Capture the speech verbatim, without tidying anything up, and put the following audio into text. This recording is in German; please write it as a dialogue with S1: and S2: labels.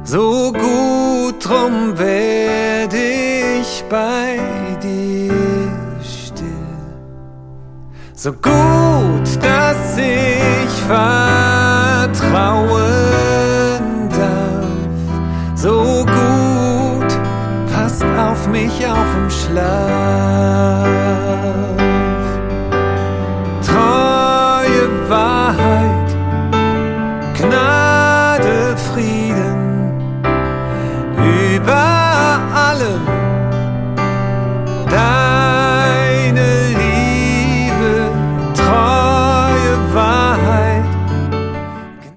S1: so gut, drum werd ich bei dir still. So gut, dass ich vertrauen darf, so gut, passt auf mich auf im Schlaf.